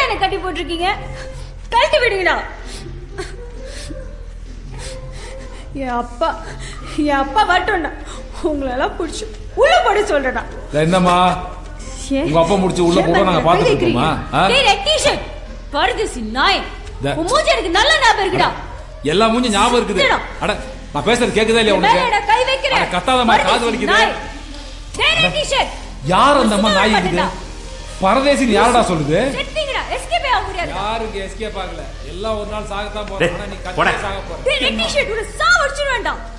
என்ன கட்டி போட்டிருக்கீங்க? கழட்டி விடுங்கடா. என் அப்பா வரட்டும்டா. உங்களெல்லாம் புடிச்சு உள்ள போட சொல்றடா. என்னம்மா உங்க அப்பா முடிச்சு உள்ள போட நாங்க பாத்துக்கோமா? டேய் ரெட் டி-ஷர்ட் பர்தசி நாய். உன் மூஞ்சி எனக்கு நல்ல ஞாபகம் இருக்குடா. எல்லா மூஞ்சி ஞாபகம் இருக்குது. அட நான் பேசுறது கேக்குதா இல்லையா உனக்கு? மேலடா கை வைக்கிறே. அட கத்தாதமா காது வலிக்குது. டேய் ரெட் டி-ஷர்ட் யார் அந்த அம்மா நாய் இருக்குது? பரதேசி யாரடா சொல்லுது? செட்டிங்கடா எஸ்கேப் ஆக முடியாது. யாருக்கு எஸ்கேப் ஆகல? எல்லாம் ஒரு நாள் சாகத்தான் போறாங்க. ஆனா நீ கண்டிப்பா சாக போற. டேய் ரெட் டி-ஷர்ட் உன்னை சாவடிச்சிடுவேன்டா.